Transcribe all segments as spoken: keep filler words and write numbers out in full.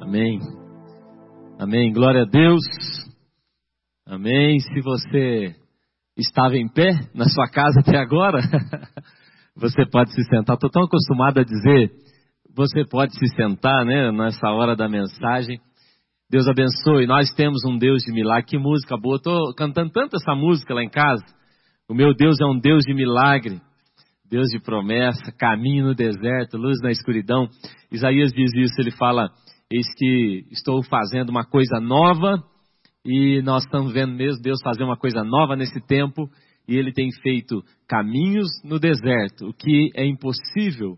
Amém. Amém. Glória a Deus. Amém. Se você estava em pé na sua casa até agora, você pode se sentar. Estou tão acostumado a dizer, você pode se sentar, né? Nessa hora da mensagem. Deus abençoe. Nós temos um Deus de milagre. Que música boa. Estou cantando tanto essa música lá em casa. O meu Deus é um Deus de milagre. Deus de promessa, caminho no deserto, luz na escuridão. Isaías diz isso, ele fala, eis que estou fazendo uma coisa nova, e nós estamos vendo mesmo Deus fazer uma coisa nova nesse tempo, e Ele tem feito caminhos no deserto, o que é impossível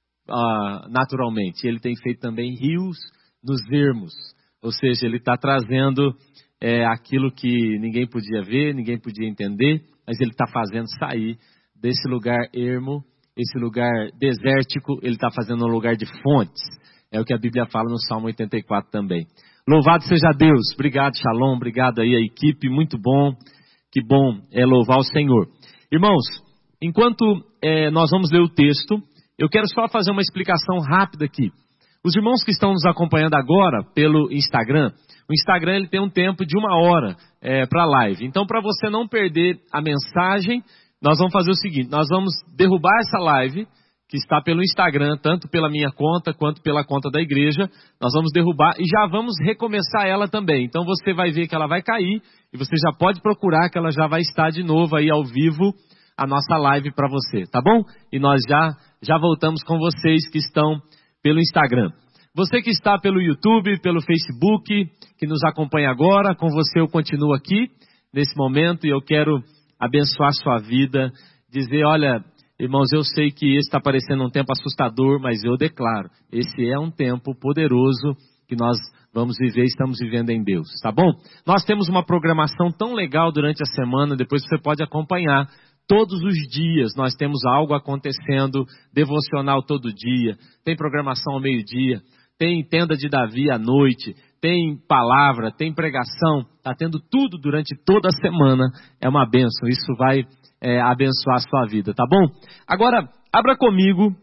uh, naturalmente. Ele tem feito também rios nos ermos, ou seja, Ele está trazendo é, aquilo que ninguém podia ver, ninguém podia entender, mas Ele está fazendo sair desse lugar ermo, esse lugar desértico, Ele está fazendo um lugar de fontes. É o que a Bíblia fala no Salmo oitenta e quatro também. Louvado seja Deus. Obrigado, Shalom. Obrigado aí a equipe. Muito bom. Que bom é louvar o Senhor. Irmãos, enquanto é, nós vamos ler o texto, eu quero só fazer uma explicação rápida aqui. Os irmãos que estão nos acompanhando agora pelo Instagram, o Instagram ele tem um tempo de uma hora é, para live. Então, para você não perder a mensagem, nós vamos fazer o seguinte, nós vamos derrubar essa live, que está pelo Instagram, tanto pela minha conta, quanto pela conta da igreja, nós vamos derrubar e já vamos recomeçar ela também. Então você vai ver que ela vai cair, e você já pode procurar que ela já vai estar de novo aí ao vivo, a nossa live para você, tá bom? E nós já, já voltamos com vocês que estão pelo Instagram. Você que está pelo YouTube, pelo Facebook, que nos acompanha agora, com você eu continuo aqui, nesse momento, e eu quero abençoar a sua vida, dizer, olha, irmãos, eu sei que esse está parecendo um tempo assustador, mas eu declaro, esse é um tempo poderoso que nós vamos viver, estamos vivendo em Deus, tá bom? Nós temos uma programação tão legal durante a semana, depois você pode acompanhar, todos os dias nós temos algo acontecendo, devocional todo dia, tem programação ao meio-dia, tem tenda de Davi à noite, tem palavra, tem pregação, está tendo tudo durante toda a semana, é uma bênção, isso vai é, abençoar a sua vida, tá bom? Agora, abra comigo,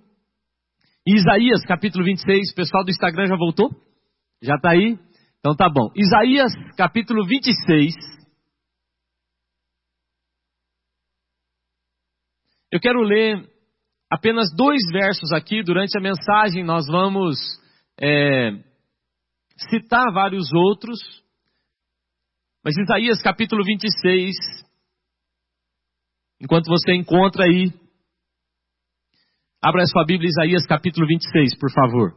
Isaías capítulo vinte e seis, o pessoal do Instagram já voltou? Já está aí? Então tá bom, Isaías capítulo vinte e seis, eu quero ler apenas dois versos aqui, durante a mensagem nós vamos é, citar vários outros, mas Isaías capítulo vinte e seis, enquanto você encontra aí, abra a sua Bíblia, Isaías capítulo vinte e seis, por favor.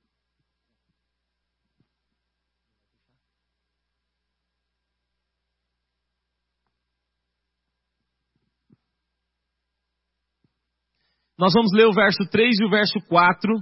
Nós vamos ler o verso três e o verso quatro.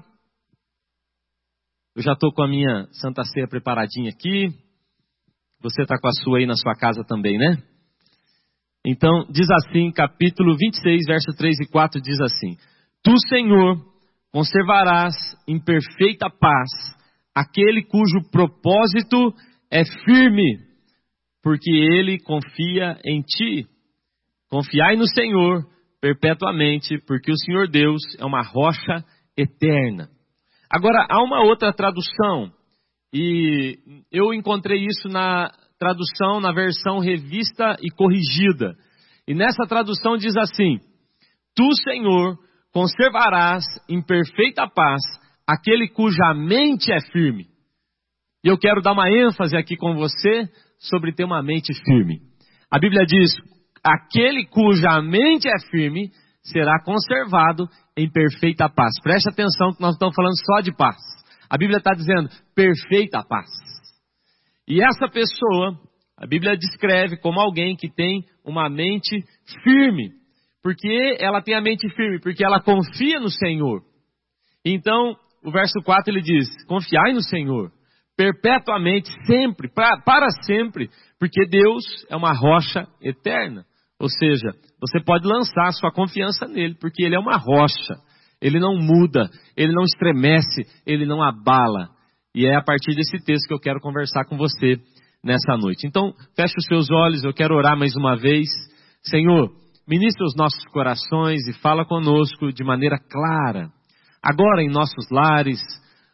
Eu já estou com a minha Santa Ceia preparadinha aqui. Você está com a sua aí na sua casa também, né? Então, diz assim, capítulo vinte e seis, verso três e quatro, diz assim. Tu, Senhor, conservarás em perfeita paz aquele cujo propósito é firme, porque ele confia em ti. Confiai no Senhor perpetuamente, porque o Senhor Deus é uma rocha eterna. Agora, há uma outra tradução, e eu encontrei isso na tradução, na versão revista e corrigida. E nessa tradução diz assim, Tu, Senhor, conservarás em perfeita paz aquele cuja mente é firme. E eu quero dar uma ênfase aqui com você sobre ter uma mente firme. A Bíblia diz, aquele cuja mente é firme será conservado em perfeita paz. Preste atenção que nós estamos falando só de paz. A Bíblia está dizendo perfeita paz. E essa pessoa, a Bíblia descreve como alguém que tem uma mente firme. Por que ela tem a mente firme? Porque ela confia no Senhor. Então, o verso quatro ele diz, confiai no Senhor, perpetuamente, sempre, pra, para sempre, porque Deus é uma rocha eterna. Ou seja, você pode lançar sua confiança nele, porque ele é uma rocha. Ele não muda, ele não estremece, ele não abala. E é a partir desse texto que eu quero conversar com você nessa noite. Então, feche os seus olhos, eu quero orar mais uma vez. Senhor, ministra os nossos corações e fala conosco de maneira clara. Agora em nossos lares,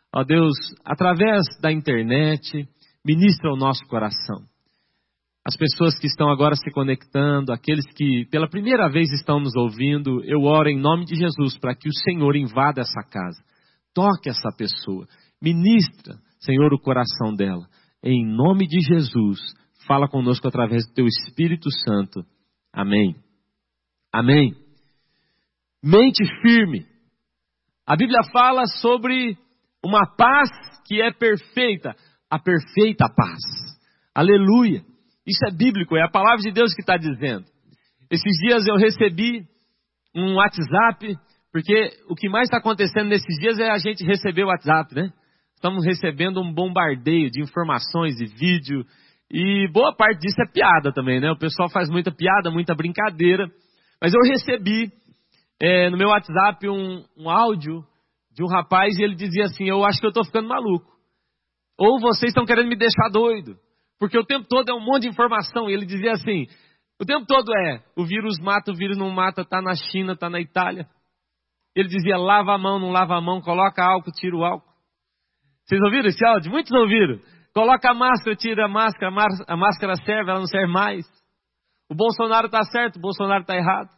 Ó Deus, através da internet, ministra o nosso coração. As pessoas que estão agora se conectando, aqueles que pela primeira vez estão nos ouvindo, eu oro em nome de Jesus para que o Senhor invada essa casa. Toque essa pessoa. Ministra, Senhor, o coração dela. Em nome de Jesus, fala conosco através do Teu Espírito Santo. Amém. Amém. Mente firme. A Bíblia fala sobre uma paz que é perfeita. A perfeita paz. Aleluia. Isso é bíblico, é a palavra de Deus que está dizendo. Esses dias eu recebi um WhatsApp, porque o que mais está acontecendo nesses dias é a gente receber o WhatsApp, né? Estamos recebendo um bombardeio de informações e vídeo, e boa parte disso é piada também, né? O pessoal faz muita piada, muita brincadeira, mas eu recebi é, no meu WhatsApp um, um áudio de um rapaz e ele dizia assim: eu acho que eu estou ficando maluco, ou vocês estão querendo me deixar doido. Porque o tempo todo é um monte de informação. E ele dizia assim, o tempo todo é, o vírus mata, o vírus não mata, está na China, está na Itália. Ele dizia, lava a mão, não lava a mão, coloca álcool, tira o álcool. Vocês ouviram esse áudio? Muitos ouviram. Coloca a máscara, tira a máscara, a máscara serve, ela não serve mais. O Bolsonaro está certo, o Bolsonaro está errado.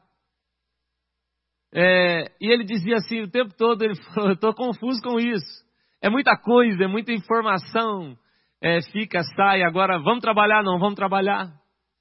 É, e ele dizia assim, o tempo todo, ele falou, eu estou confuso com isso. É muita coisa, é muita informação. É, fica, sai, agora vamos trabalhar, não vamos trabalhar.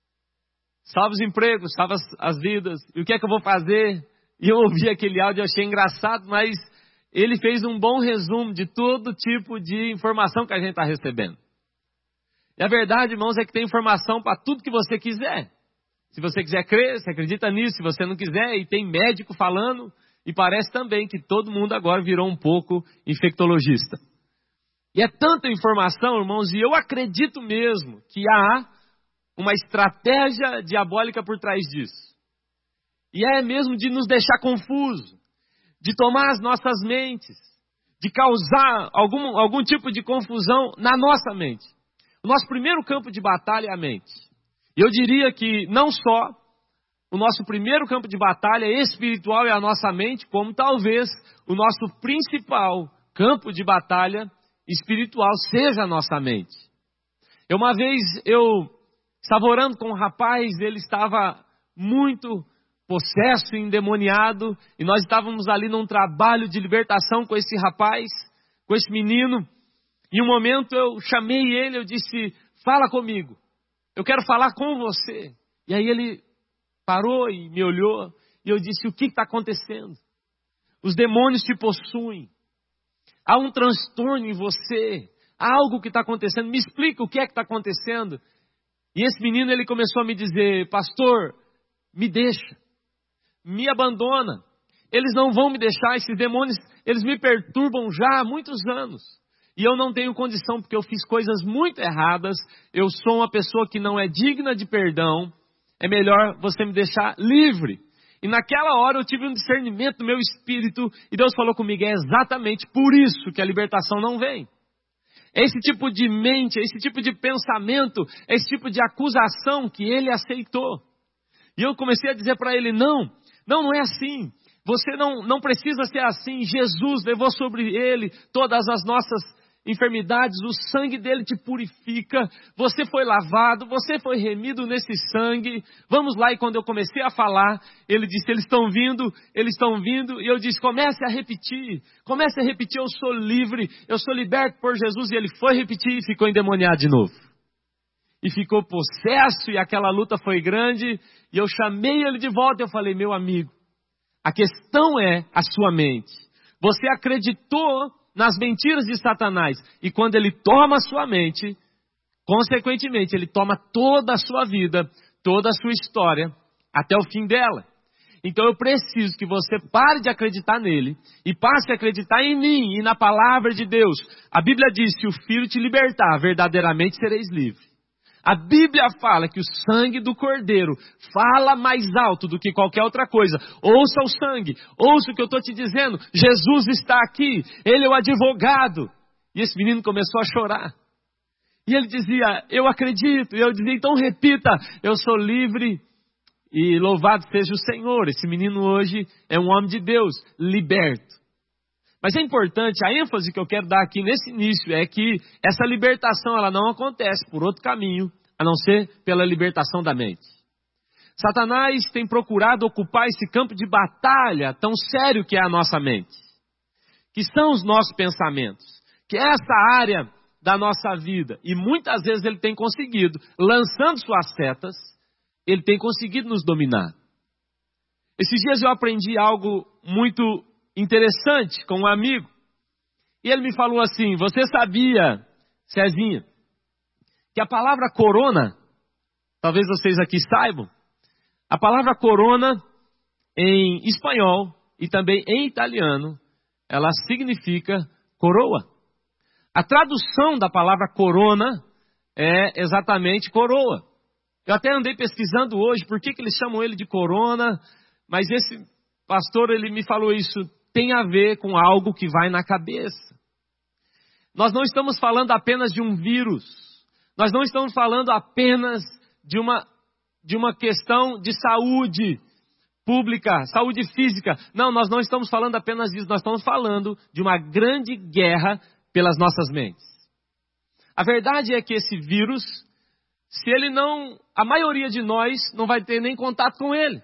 Salva os empregos, salva as, as vidas. E o que é que eu vou fazer? E eu ouvi aquele áudio, achei engraçado, mas ele fez um bom resumo de todo tipo de informação que a gente está recebendo. E a verdade, irmãos, é que tem informação para tudo que você quiser. Se você quiser crer, você acredita nisso. Se você não quiser, e tem médico falando. E parece também que todo mundo agora virou um pouco infectologista. E é tanta informação, irmãos, e eu acredito mesmo que há uma estratégia diabólica por trás disso. E é mesmo de nos deixar confuso, de tomar as nossas mentes, de causar algum, algum tipo de confusão na nossa mente. O nosso primeiro campo de batalha é a mente. E eu diria que não só o nosso primeiro campo de batalha espiritual é a nossa mente, como talvez o nosso principal campo de batalha espiritual seja a nossa mente. Eu, uma vez eu estava orando com um rapaz, ele estava muito possesso, endemoniado, e nós estávamos ali num trabalho de libertação com esse rapaz, com esse menino. E um momento eu chamei ele, eu disse, fala comigo, eu quero falar com você. E aí ele parou e me olhou, e eu disse, o que está acontecendo? Os demônios te possuem. Há um transtorno em você, há algo que está acontecendo, me explica o que é que está acontecendo. E esse menino, ele começou a me dizer, pastor, me deixa, me abandona, eles não vão me deixar, esses demônios, eles me perturbam já há muitos anos. E eu não tenho condição, porque eu fiz coisas muito erradas, eu sou uma pessoa que não é digna de perdão, é melhor você me deixar livre. E naquela hora eu tive um discernimento no meu espírito, e Deus falou comigo, é exatamente por isso que a libertação não vem. É esse tipo de mente, é esse tipo de pensamento, é esse tipo de acusação que ele aceitou. E eu comecei a dizer para ele, não, não, não é assim. Você não, não precisa ser assim. Jesus levou sobre ele todas as nossas enfermidades, o sangue dele te purifica, você foi lavado, você foi remido nesse sangue, vamos lá. E quando eu comecei a falar, ele disse, eles estão vindo, eles estão vindo, e eu disse, comece a repetir, comece a repetir, eu sou livre, eu sou liberto por Jesus, e ele foi repetir e ficou endemoniado de novo, e ficou possesso, e aquela luta foi grande, e eu chamei ele de volta, e eu falei, meu amigo, a questão é a sua mente, você acreditou nas mentiras de Satanás, e quando ele toma a sua mente, consequentemente, ele toma toda a sua vida, toda a sua história, até o fim dela. Então eu preciso que você pare de acreditar nele, e passe a acreditar em mim, e na palavra de Deus. A Bíblia diz, se o Filho te libertar, verdadeiramente sereis livres. A Bíblia fala que o sangue do Cordeiro fala mais alto do que qualquer outra coisa. Ouça o sangue, ouça o que eu estou te dizendo. Jesus está aqui, Ele é o advogado. E esse menino começou a chorar. E ele dizia, eu acredito. E eu dizia, então repita, eu sou livre e louvado seja o Senhor. Esse menino hoje é um homem de Deus, liberto. Mas é importante, a ênfase que eu quero dar aqui nesse início é que essa libertação ela não acontece por outro caminho, a não ser pela libertação da mente. Satanás tem procurado ocupar esse campo de batalha tão sério que é a nossa mente, que são os nossos pensamentos, que é essa área da nossa vida. E muitas vezes ele tem conseguido, lançando suas setas, ele tem conseguido nos dominar. Esses dias eu aprendi algo muito interessante com um amigo. E ele me falou assim: você sabia, Cezinha, que a palavra corona, talvez vocês aqui saibam, a palavra corona em espanhol e também em italiano, ela significa coroa. A tradução da palavra corona é exatamente coroa. Eu até andei pesquisando hoje por que, que eles chamam ele de corona, mas esse pastor ele me falou isso, tem a ver com algo que vai na cabeça. Nós não estamos falando apenas de um vírus, nós não estamos falando apenas de uma, de uma questão de saúde pública, saúde física. Não, nós não estamos falando apenas disso, nós estamos falando de uma grande guerra pelas nossas mentes. A verdade é que esse vírus, se ele não, a maioria de nós não vai ter nem contato com ele.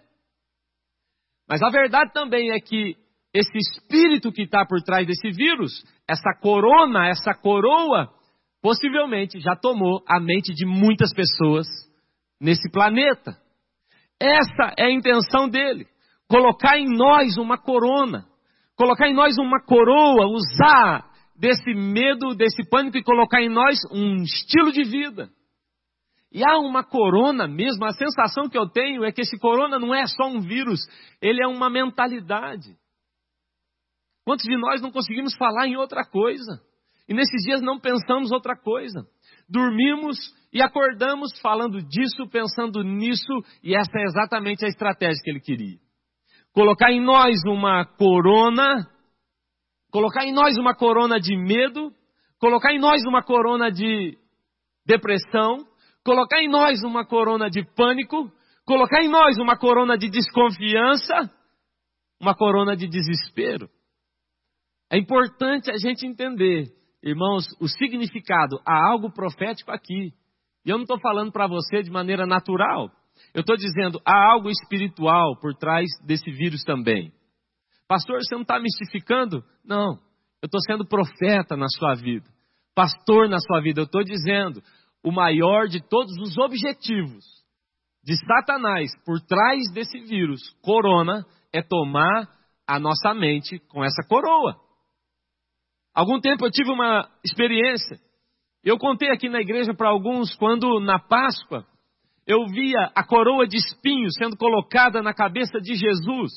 Mas a verdade também é que esse espírito que está por trás desse vírus, essa corona, essa coroa, possivelmente já tomou a mente de muitas pessoas nesse planeta. Essa é a intenção dele, colocar em nós uma corona, colocar em nós uma coroa, usar desse medo, desse pânico e colocar em nós um estilo de vida. E há uma corona mesmo, a sensação que eu tenho é que esse corona não é só um vírus, ele é uma mentalidade. Quantos de nós não conseguimos falar em outra coisa? E nesses dias não pensamos outra coisa. Dormimos e acordamos falando disso, pensando nisso, e essa é exatamente a estratégia que ele queria. Colocar em nós uma corona, colocar em nós uma corona de medo, colocar em nós uma corona de depressão, colocar em nós uma corona de pânico, colocar em nós uma corona de desconfiança, uma corona de desespero. É importante a gente entender, irmãos, o significado. Há algo profético aqui. E eu não estou falando para você de maneira natural. Eu estou dizendo, há algo espiritual por trás desse vírus também. Pastor, você não está mistificando? Não, eu estou sendo profeta na sua vida. Pastor na sua vida, eu estou dizendo, o maior de todos os objetivos de Satanás por trás desse vírus, corona, é tomar a nossa mente com essa coroa. Algum tempo eu tive uma experiência. Eu contei aqui na igreja para alguns, quando na Páscoa, eu via a coroa de espinhos sendo colocada na cabeça de Jesus.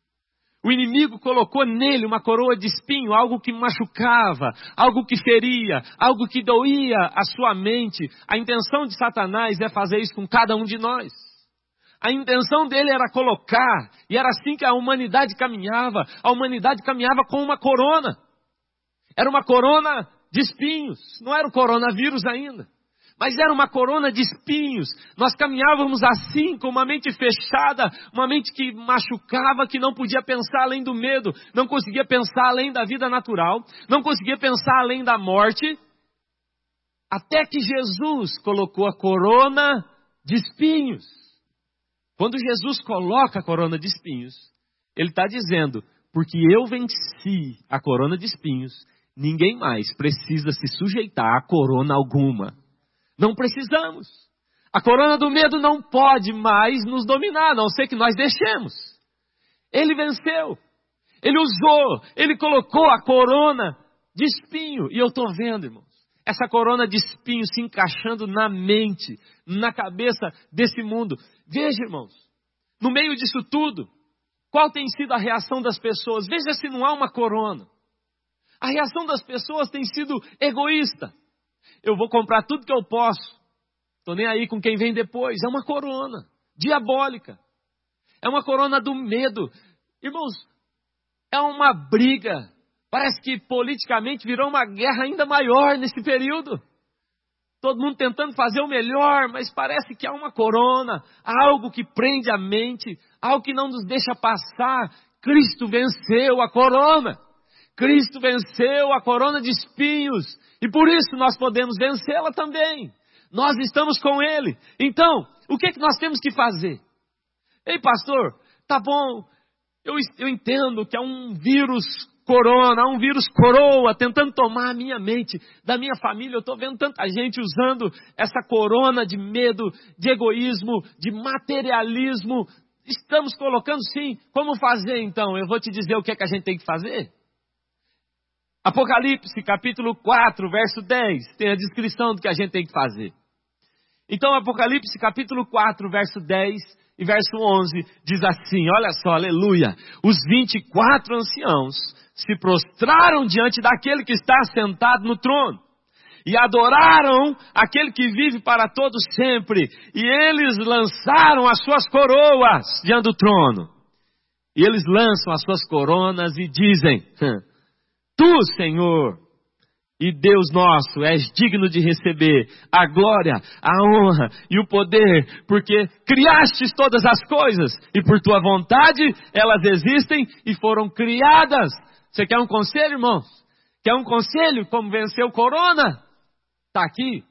O inimigo colocou nele uma coroa de espinho, algo que machucava, algo que feria, algo que doía a sua mente. A intenção de Satanás é fazer isso com cada um de nós. A intenção dele era colocar, e era assim que a humanidade caminhava. A humanidade caminhava com uma corona. Era uma corona de espinhos, não era o coronavírus ainda, mas era uma corona de espinhos. Nós caminhávamos assim, com uma mente fechada, uma mente que machucava, que não podia pensar além do medo, não conseguia pensar além da vida natural, não conseguia pensar além da morte, até que Jesus colocou a corona de espinhos. Quando Jesus coloca a corona de espinhos, ele está dizendo, porque eu venci a corona de espinhos, ninguém mais precisa se sujeitar a corona alguma. Não precisamos. A corona do medo não pode mais nos dominar, a não ser que nós deixemos. Ele venceu. Ele usou, ele colocou a corona de espinho. E eu estou vendo, irmãos, essa corona de espinho se encaixando na mente, na cabeça desse mundo. Veja, irmãos, no meio disso tudo, qual tem sido a reação das pessoas? Veja se não há uma corona. A reação das pessoas tem sido egoísta. Eu vou comprar tudo que eu posso. Estou nem aí com quem vem depois. É uma corona diabólica. É uma corona do medo. Irmãos, é uma briga. Parece que politicamente virou uma guerra ainda maior nesse período. Todo mundo tentando fazer o melhor, mas parece que há uma corona, algo que prende a mente, algo que não nos deixa passar. Cristo venceu a corona. Cristo venceu a corona de espinhos e por isso nós podemos vencê-la também. Nós estamos com Ele. Então, o que é que nós temos que fazer? Ei, pastor, tá bom, eu, eu entendo que é um vírus corona, um vírus coroa, tentando tomar a minha mente, da minha família. Eu estou vendo tanta gente usando essa corona de medo, de egoísmo, de materialismo. Estamos colocando sim. Como fazer então? Eu vou te dizer o que é que a gente tem que fazer. Apocalipse, capítulo quatro, verso dez, tem a descrição do que a gente tem que fazer. Então, Apocalipse, capítulo quatro, verso dez e verso onze, diz assim, olha só, aleluia. Os vinte e quatro anciãos se prostraram diante daquele que está sentado no trono e adoraram aquele que vive para todo sempre. E eles lançaram as suas coroas diante do trono. E eles lançam as suas coronas e dizem, Tu, Senhor, e Deus nosso, és digno de receber a glória, a honra e o poder, porque criastes todas as coisas, e por tua vontade elas existem e foram criadas. Você quer um conselho, irmãos? Quer um conselho como vencer o corona? Está aqui.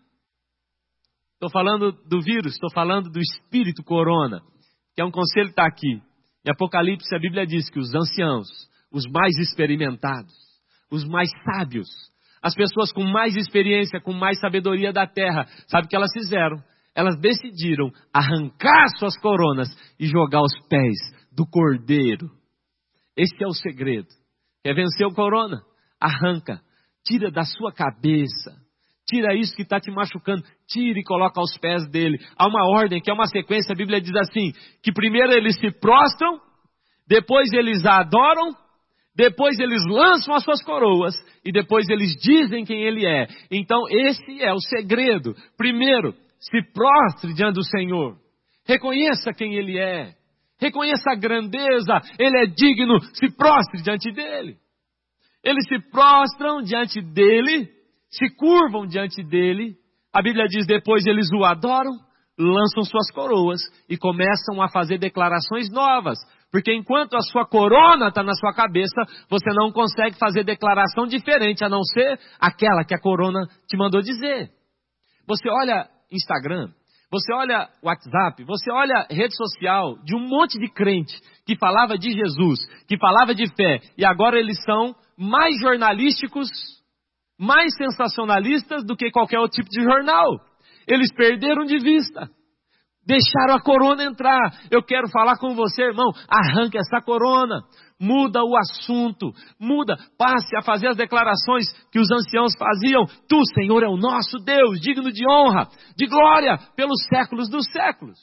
Estou falando do vírus, estou falando do espírito corona. Quer um conselho? Está aqui. Em Apocalipse a Bíblia diz que os anciãos, os mais experimentados, os mais sábios, as pessoas com mais experiência, com mais sabedoria da terra, sabe o que elas fizeram? Elas decidiram arrancar suas coronas e jogar aos pés do Cordeiro. Esse é o segredo. Quer vencer o corona? Arranca. Tira da sua cabeça. Tira isso que está te machucando. Tira e coloca aos pés dele. Há uma ordem, que é uma sequência. A Bíblia diz assim, que primeiro eles se prostram, depois eles a adoram, depois eles lançam as suas coroas e depois eles dizem quem ele é. Então esse é o segredo. Primeiro, se prostre diante do Senhor. Reconheça quem ele é. Reconheça a grandeza. Ele é digno. Se prostre diante dele. Eles se prostram diante dele. Se curvam diante dele. A Bíblia diz depois eles o adoram. Lançam suas coroas e começam a fazer declarações novas. Porque enquanto a sua corona está na sua cabeça, você não consegue fazer declaração diferente, a não ser aquela que a corona te mandou dizer. Você olha Instagram, você olha WhatsApp, você olha rede social de um monte de crente que falava de Jesus, que falava de fé, e agora eles são mais jornalísticos, mais sensacionalistas do que qualquer outro tipo de jornal. Eles perderam de vista. Deixaram a corona entrar. Eu quero falar com você, irmão. Arranque essa corona. Muda o assunto. Muda. Passe a fazer as declarações que os anciãos faziam. Tu, Senhor, é o nosso Deus, digno de honra, de glória, pelos séculos dos séculos.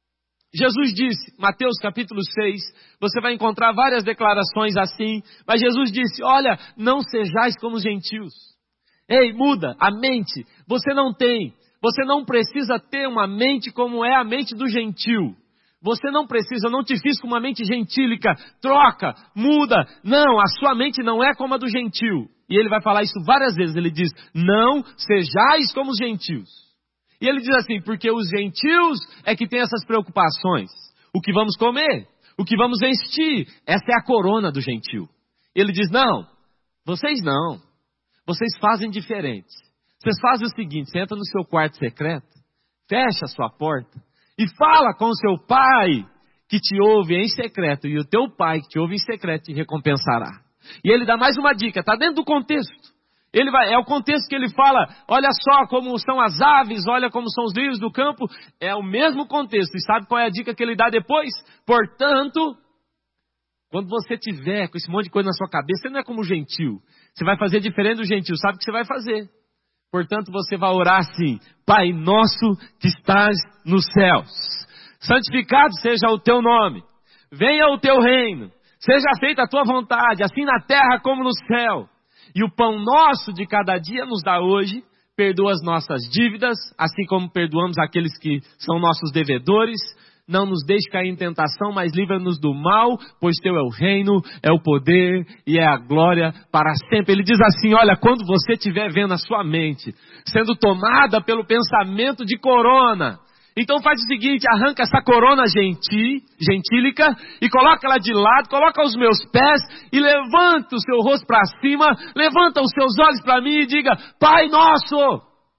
Jesus disse, Mateus capítulo seis, você vai encontrar várias declarações assim, mas Jesus disse, olha, não sejais como os gentios. Ei, muda a mente. Você não tem. Você não precisa ter uma mente como é a mente do gentil. Você não precisa, eu não te fiz com uma mente gentílica. Troca, muda. Não, a sua mente não é como a do gentil. E ele vai falar isso várias vezes. Ele diz, não sejais como os gentios. E ele diz assim, porque os gentios é que têm essas preocupações. O que vamos comer? O que vamos vestir? Essa é a corona do gentil. Ele diz, não, vocês não. Vocês fazem diferente. Vocês fazem o seguinte, você entra no seu quarto secreto, fecha a sua porta e fala com o seu pai que te ouve em secreto. E o teu pai que te ouve em secreto te recompensará. E ele dá mais uma dica, está dentro do contexto. Ele vai, é o contexto que ele fala, olha só como são as aves, olha como são os lírios do campo. É o mesmo contexto. E sabe qual é a dica que ele dá depois? Portanto, quando você tiver com esse monte de coisa na sua cabeça, você não é como o gentil. Você vai fazer diferente do gentil. Sabe o que você vai fazer? Portanto, você vai orar assim, Pai nosso que estás nos céus, santificado seja o teu nome, venha o teu reino, seja feita a tua vontade, assim na terra como no céu. E o pão nosso de cada dia nos dá hoje, perdoa as nossas dívidas, assim como perdoamos aqueles que são nossos devedores. Não nos deixe cair em tentação, mas livra-nos do mal, pois teu é o reino, é o poder e é a glória para sempre. Ele diz assim, olha, quando você estiver vendo a sua mente sendo tomada pelo pensamento de corona, Então faz o seguinte, arranca essa corona genti, gentílica e coloca ela de lado, coloca aos meus pés e levanta o seu rosto para cima, levanta os seus olhos para mim e diga, Pai nosso,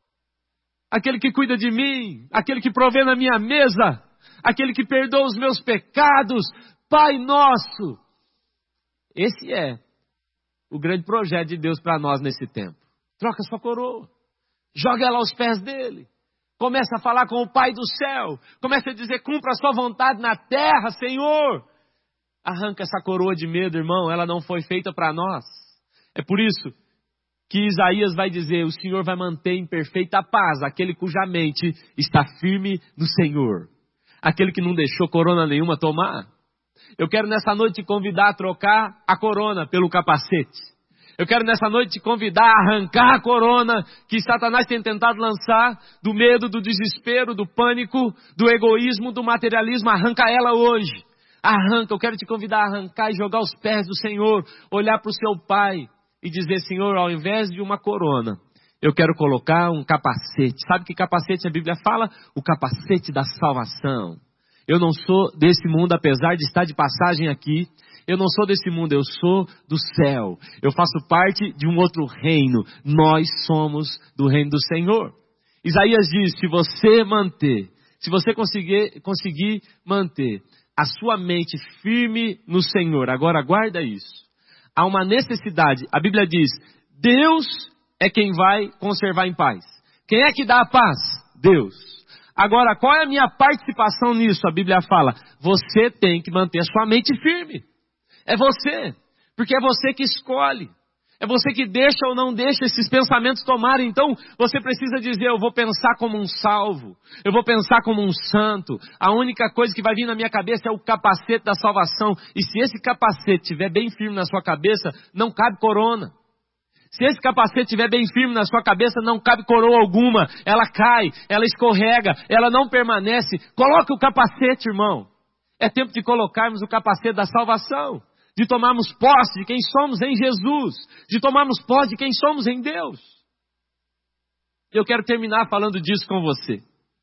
aquele que cuida de mim, aquele que provê na minha mesa, aquele que perdoa os meus pecados, Pai nosso. Esse é o grande projeto de Deus para nós nesse tempo. Troca sua coroa, joga ela aos pés dele. Começa a falar com o Pai do céu. Começa a dizer, cumpra a sua vontade na terra, Senhor. Arranca essa coroa de medo, irmão. Ela não foi feita para nós. É por isso que Isaías vai dizer, o Senhor vai manter em perfeita paz aquele cuja mente está firme no Senhor. Aquele que não deixou corona nenhuma tomar. Eu quero nessa noite te convidar a trocar a corona pelo capacete. Eu quero nessa noite te convidar a arrancar a corona que Satanás tem tentado lançar do medo, do desespero, do pânico, do egoísmo, do materialismo. Arranca ela hoje. Arranca, eu quero te convidar a arrancar e jogar aos pés do Senhor. Olhar para o seu Pai e dizer, Senhor, ao invés de uma corona, eu quero colocar um capacete. Sabe que capacete a Bíblia fala? O capacete da salvação. Eu não sou desse mundo, apesar de estar de passagem aqui. Eu não sou desse mundo, eu sou do céu. Eu faço parte de um outro reino. Nós somos do reino do Senhor. Isaías diz, se você manter, se você conseguir, conseguir manter a sua mente firme no Senhor, agora guarda isso. Há uma necessidade, a Bíblia diz, Deus é quem vai conservar em paz. Quem é que dá a paz? Deus. Agora, qual é a minha participação nisso? A Bíblia fala, você tem que manter a sua mente firme. É você, porque é você que escolhe, é você que deixa ou não deixa esses pensamentos tomarem. Então você precisa dizer, eu vou pensar como um salvo, eu vou pensar como um santo. A única coisa que vai vir na minha cabeça é o capacete da salvação. E se esse capacete estiver bem firme na sua cabeça, não cabe corona. Se esse capacete estiver bem firme na sua cabeça, não cabe coroa alguma. Ela cai, ela escorrega, ela não permanece. Coloque o capacete, irmão. É tempo de colocarmos o capacete da salvação. De tomarmos posse de quem somos em Jesus. De tomarmos posse de quem somos em Deus. Eu quero terminar falando disso com você.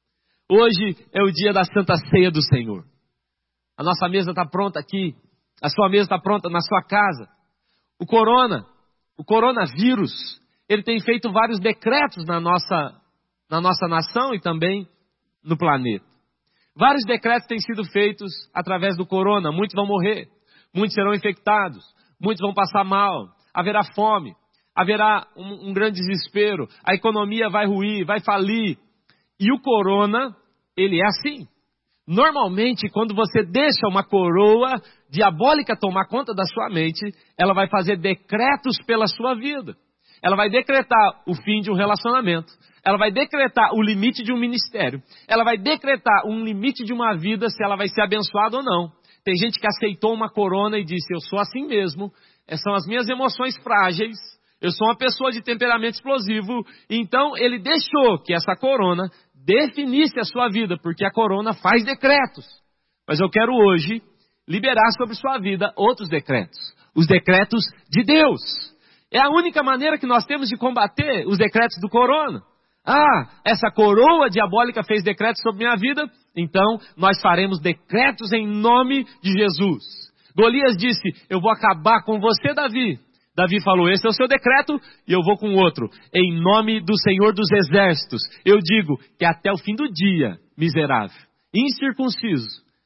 Hoje é o dia da Santa Ceia do Senhor. A nossa mesa está pronta aqui. A sua mesa está pronta na sua casa. O corona, o coronavírus, ele tem feito vários decretos na nossa, na nossa nação e também no planeta. Vários decretos têm sido feitos através do corona. Muitos vão morrer. Muitos serão infectados, muitos vão passar mal, haverá fome, haverá um, um grande desespero, a economia vai ruir, vai falir. E o corona, ele é assim. Normalmente, quando você deixa uma coroa diabólica tomar conta da sua mente, ela vai fazer decretos pela sua vida. Ela vai decretar o fim de um relacionamento. Ela vai decretar o limite de um ministério. Ela vai decretar um limite de uma vida, se ela vai ser abençoada ou não. Tem gente que aceitou uma corona e disse, eu sou assim mesmo, são as minhas emoções frágeis, eu sou uma pessoa de temperamento explosivo. Então ele deixou que essa corona definisse a sua vida, porque a corona faz decretos. Mas eu quero hoje liberar sobre sua vida outros decretos, os decretos de Deus. É a única maneira que nós temos de combater os decretos do corona. Ah, essa coroa diabólica fez decretos sobre minha vida, então nós faremos decretos em nome de Jesus. Golias disse, eu vou acabar com você, Davi. Davi falou, esse é o seu decreto e eu vou com outro. Em nome do Senhor dos Exércitos, eu digo que até o fim do dia, miserável, incircunciso,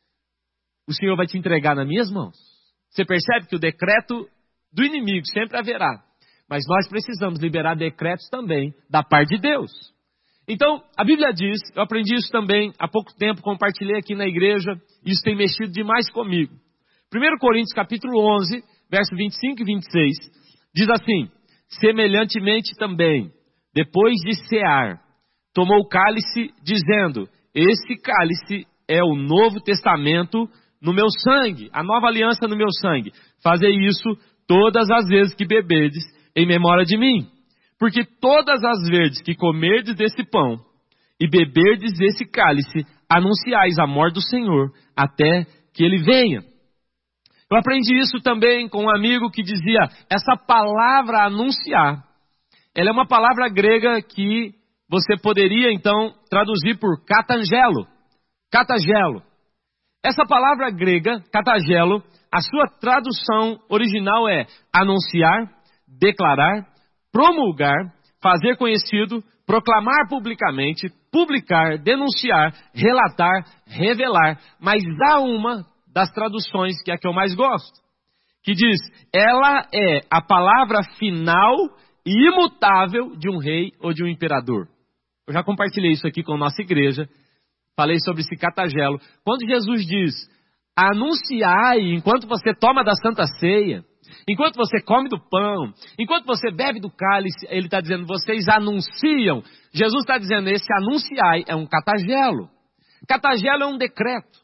o Senhor vai te entregar nas minhas mãos. Você percebe que o decreto do inimigo sempre haverá. Mas nós precisamos liberar decretos também da parte de Deus. Então, a Bíblia diz, eu aprendi isso também há pouco tempo, compartilhei aqui na igreja, isso tem mexido demais comigo. primeiro Coríntios capítulo onze, verso vinte e cinco e vinte e seis, diz assim, semelhantemente também, depois de cear, tomou o cálice, dizendo, esse cálice é o novo testamento no meu sangue, a nova aliança no meu sangue. Fazei isso todas as vezes que beberdes, em memória de mim. Porque todas as vezes que comerdes desse pão e beberdes desse cálice, anunciais a morte do Senhor até que ele venha. Eu aprendi isso também com um amigo que dizia, essa palavra anunciar, ela é uma palavra grega que você poderia então traduzir por catangelo. Catagelo. Essa palavra grega, catagelo, a sua tradução original é anunciar, declarar, promulgar, fazer conhecido, proclamar publicamente, publicar, denunciar, relatar, revelar. Mas há uma das traduções que é a que eu mais gosto, que diz, ela é a palavra final e imutável de um rei ou de um imperador. Eu já compartilhei isso aqui com a nossa igreja, falei sobre esse catagelo. Quando Jesus diz, anunciai enquanto você toma da Santa Ceia, enquanto você come do pão, enquanto você bebe do cálice, ele está dizendo, vocês anunciam. Jesus está dizendo, esse anunciai é um catagelo. Catagelo é um decreto.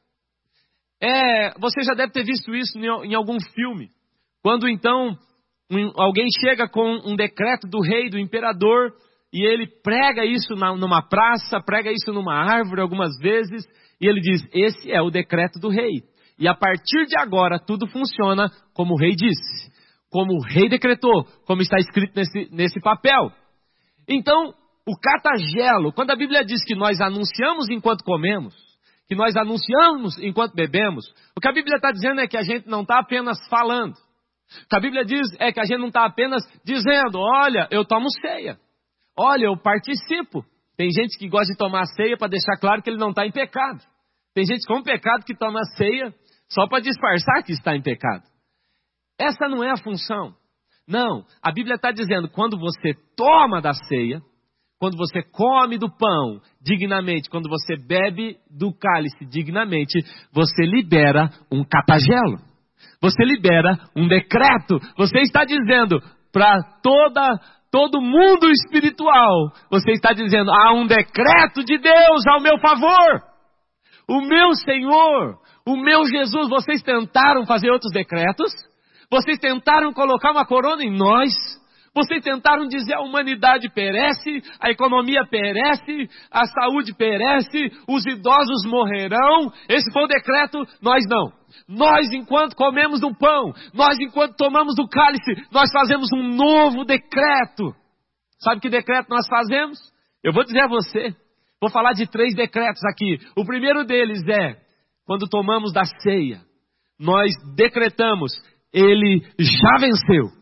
É, você já deve ter visto isso em algum filme. Quando então um, alguém chega com um decreto do rei, do imperador, e ele prega isso na, numa praça, prega isso numa árvore algumas vezes, e ele diz, esse é o decreto do rei. E a partir de agora tudo funciona como o rei disse, como o rei decretou, como está escrito nesse, nesse papel. Então, o catagelo, quando a Bíblia diz que nós anunciamos enquanto comemos, que nós anunciamos enquanto bebemos, o que a Bíblia está dizendo é que a gente não está apenas falando. O que a Bíblia diz é que a gente não está apenas dizendo, olha, eu tomo ceia. Olha, eu participo. Tem gente que gosta de tomar ceia para deixar claro que ele não está em pecado. Tem gente com pecado que toma ceia só para disfarçar que está em pecado. Essa não é a função. Não, a Bíblia está dizendo, quando você toma da ceia, quando você come do pão dignamente, quando você bebe do cálice dignamente, você libera um catagelo. Você libera um decreto. Você está dizendo para toda, todo mundo espiritual, você está dizendo, há um decreto de Deus ao meu favor. O meu Senhor, o meu Jesus, vocês tentaram fazer outros decretos? Vocês tentaram colocar uma corona em nós? Vocês tentaram dizer a humanidade perece, a economia perece, a saúde perece, os idosos morrerão. Esse foi o decreto, nós não. Nós, enquanto comemos do pão, nós, enquanto tomamos do cálice, nós fazemos um novo decreto. Sabe que decreto nós fazemos? Eu vou dizer a você. Vou falar de três decretos aqui. O primeiro deles é, quando tomamos da ceia, nós decretamos, ele já venceu.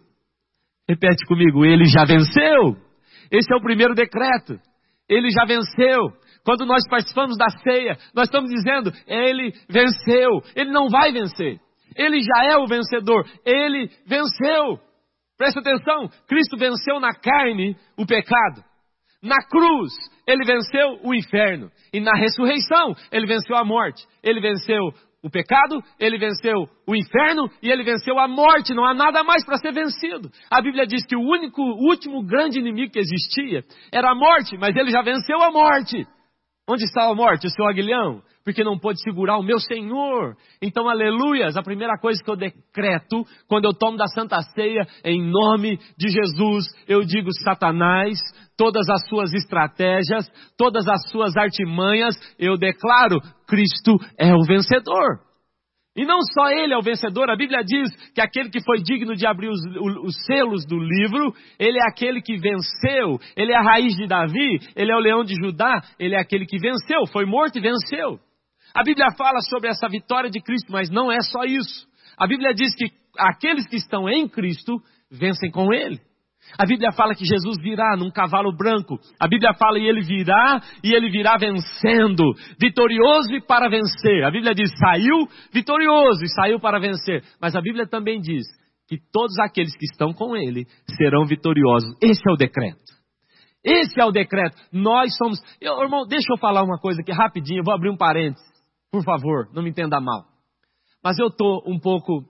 Repete comigo, ele já venceu. Esse é o primeiro decreto. Ele já venceu. Quando nós participamos da ceia, nós estamos dizendo, ele venceu. Ele não vai vencer. Ele já é o vencedor. Ele venceu. Presta atenção, Cristo venceu na carne o pecado. Na cruz, ele venceu o inferno. E na ressurreição, ele venceu a morte. Ele venceu o pecado, ele venceu o inferno e ele venceu a morte. Não há nada mais para ser vencido. A Bíblia diz que o único, o último grande inimigo que existia era a morte, mas ele já venceu a morte. Onde está a morte? O seu aguilhão? Porque não pôde segurar o meu Senhor. Então, aleluias, a primeira coisa que eu decreto, quando eu tomo da Santa Ceia, em nome de Jesus, eu digo, Satanás, todas as suas estratégias, todas as suas artimanhas, eu declaro, Cristo é o vencedor. E não só ele é o vencedor, a Bíblia diz que aquele que foi digno de abrir os, os selos do livro, ele é aquele que venceu, ele é a raiz de Davi, ele é o leão de Judá, ele é aquele que venceu, foi morto e venceu. A Bíblia fala sobre essa vitória de Cristo, mas não é só isso. A Bíblia diz que aqueles que estão em Cristo vencem com ele. A Bíblia fala que Jesus virá num cavalo branco. A Bíblia fala e ele virá, e ele virá vencendo, vitorioso e para vencer. A Bíblia diz, saiu vitorioso e saiu para vencer. Mas a Bíblia também diz que todos aqueles que estão com ele serão vitoriosos. Esse é o decreto. Esse é o decreto. Nós somos... Eu, irmão, deixa eu falar uma coisa aqui rapidinho, eu vou abrir um parênteses. Por favor, não me entenda mal. Mas eu estou um pouco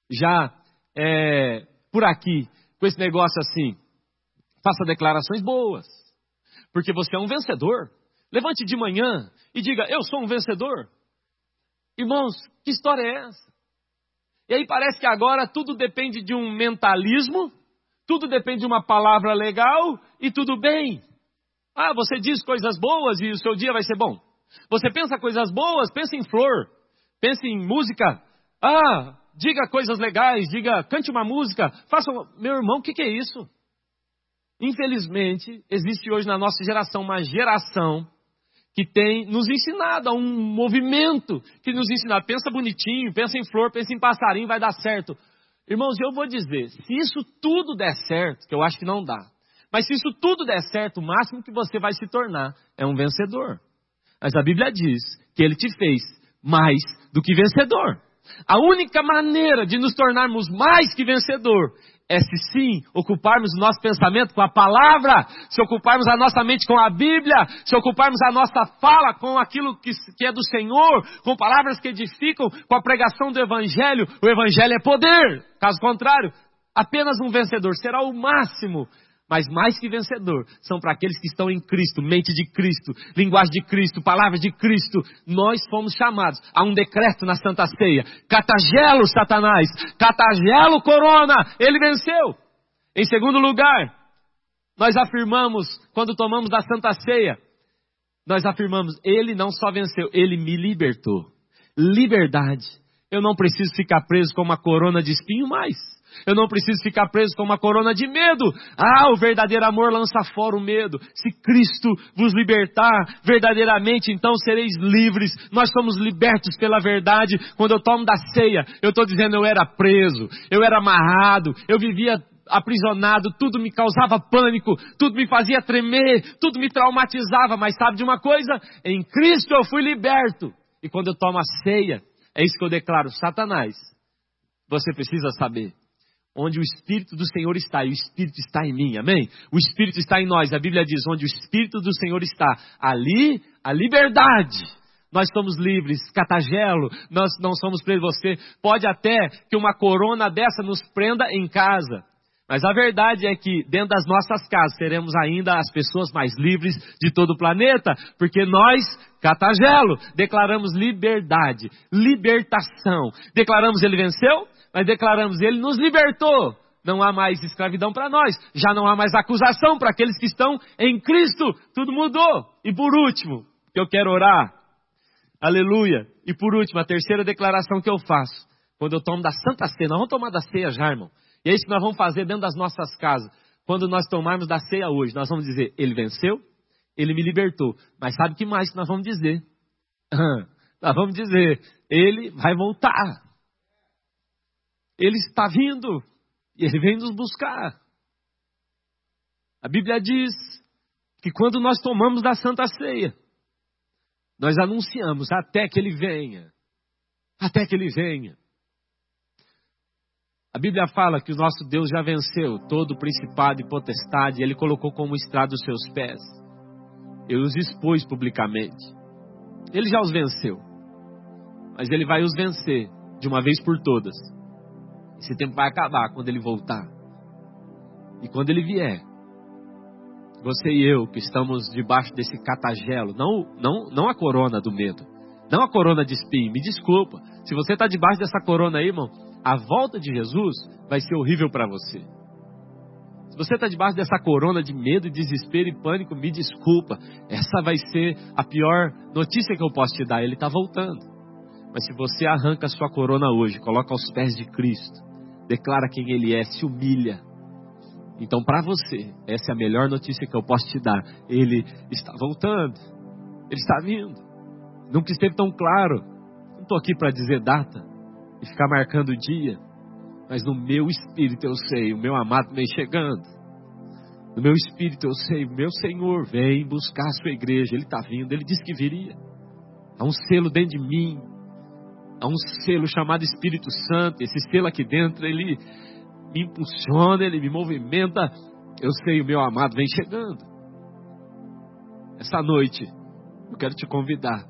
já é, por aqui, com esse negócio assim, faça declarações boas, porque você é um vencedor. Levante de manhã e diga, eu sou um vencedor. Irmãos, que história é essa? E aí parece que agora tudo depende de um mentalismo, tudo depende de uma palavra legal e tudo bem. Ah, você diz coisas boas e o seu dia vai ser bom. Você pensa coisas boas, pensa em flor, pensa em música. Ah, diga coisas legais, diga, cante uma música, faça uma... Meu irmão, o que, que é isso? Infelizmente, existe hoje na nossa geração uma geração que tem nos ensinado, a um movimento que nos ensina. Pensa bonitinho, pensa em flor, pensa em passarinho, vai dar certo. Irmãos, eu vou dizer, se isso tudo der certo, que eu acho que não dá, mas se isso tudo der certo, o máximo que você vai se tornar é um vencedor. Mas a Bíblia diz que Ele te fez mais do que vencedor. A única maneira de nos tornarmos mais que vencedor é se sim ocuparmos o nosso pensamento com a palavra, se ocuparmos a nossa mente com a Bíblia, se ocuparmos a nossa fala com aquilo que, que é do Senhor, com palavras que edificam, com a pregação do Evangelho. O Evangelho é poder. Caso contrário, apenas um vencedor será o máximo. Mas mais que vencedor, são para aqueles que estão em Cristo, mente de Cristo, linguagem de Cristo, palavra de Cristo. Nós fomos chamados a um decreto na Santa Ceia. Catagelo Satanás, catagelo corona, ele venceu. Em segundo lugar, nós afirmamos, quando tomamos da Santa Ceia, nós afirmamos, ele não só venceu, ele me libertou. Liberdade. Eu não preciso ficar preso com uma corona de espinho mais. Eu não preciso ficar preso com uma corona de medo. Ah, o verdadeiro amor lança fora o medo. Se Cristo vos libertar, verdadeiramente, então sereis livres. Nós somos libertos pela verdade. Quando eu tomo da ceia, eu estou dizendo, eu era preso, eu era amarrado, eu vivia aprisionado, tudo me causava pânico, tudo me fazia tremer, tudo me traumatizava. Mas sabe de uma coisa? Em Cristo eu fui liberto. E quando eu tomo a ceia, é isso que eu declaro, Satanás, você precisa saber. Onde o Espírito do Senhor está, e o Espírito está em mim, amém? O Espírito está em nós, a Bíblia diz, onde o Espírito do Senhor está, ali a liberdade. Nós somos livres, catagelo, nós não somos presos. Você pode até que uma corona dessa nos prenda em casa, mas a verdade é que dentro das nossas casas seremos ainda as pessoas mais livres de todo o planeta, porque nós, catagelo, declaramos liberdade, libertação. Declaramos ele venceu? Mas declaramos, ele nos libertou. Não há mais escravidão para nós. Já não há mais acusação para aqueles que estão em Cristo. Tudo mudou. E por último, que eu quero orar. Aleluia. E por último, a terceira declaração que eu faço. Quando eu tomo da Santa Ceia. Nós vamos tomar da ceia já, irmão. E é isso que nós vamos fazer dentro das nossas casas. Quando nós tomarmos da ceia hoje, nós vamos dizer, ele venceu, ele me libertou. Mas sabe o que mais que nós vamos dizer? Nós vamos dizer, ele vai voltar. Ele está vindo e ele vem nos buscar. A Bíblia diz que quando nós tomamos da Santa Ceia, nós anunciamos até que ele venha. Até que ele venha. A Bíblia fala que o nosso Deus já venceu todo o principado e potestade. Ele colocou como estrado os seus pés. Ele os expôs publicamente. Ele já os venceu. Mas ele vai os vencer de uma vez por todas. Esse tempo vai acabar quando ele voltar. E quando ele vier, você e eu que estamos debaixo desse catagelo, não, não, não a corona do medo, não a corona de espinho, me desculpa. Se você está debaixo dessa corona aí, irmão, a volta de Jesus vai ser horrível para você. Se você está debaixo dessa corona de medo, desespero e pânico, me desculpa. Essa vai ser a pior notícia que eu posso te dar. Ele está voltando. Mas se você arranca a sua corona hoje, coloca aos pés de Cristo, declara quem Ele é, se humilha. Então para você, essa é a melhor notícia que eu posso te dar. Ele está voltando. Ele está vindo. Nunca esteve tão claro. Não estou aqui para dizer data e ficar marcando o dia. Mas no meu espírito eu sei, o meu amado vem chegando. No meu espírito eu sei, o meu Senhor vem buscar a sua igreja. Ele está vindo, Ele disse que viria. Há um selo dentro de mim. Há um selo chamado Espírito Santo. Esse selo aqui dentro, ele me impulsiona, ele me movimenta. Eu sei, o meu amado vem chegando. Essa noite, eu quero te convidar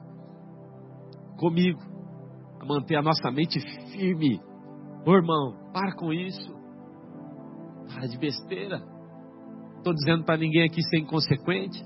comigo a manter a nossa mente firme. Ô irmão, para com isso. Para de besteira. Não estou dizendo para ninguém aqui ser inconsequente,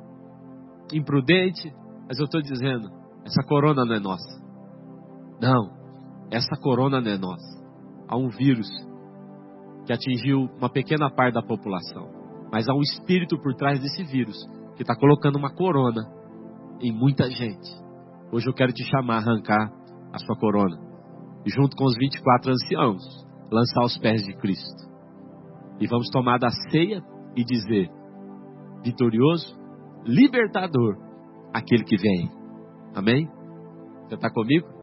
imprudente, mas eu estou dizendo, essa corona não é nossa. Não, essa corona não é nossa. Há um vírus que atingiu uma pequena parte da população. Mas há um espírito por trás desse vírus que está colocando uma corona em muita gente. Hoje eu quero te chamar a arrancar a sua corona. E junto com os vinte e quatro anciãos, lançar aos pés de Cristo. E vamos tomar da ceia e dizer, vitorioso, libertador, aquele que vem. Amém? Você está comigo?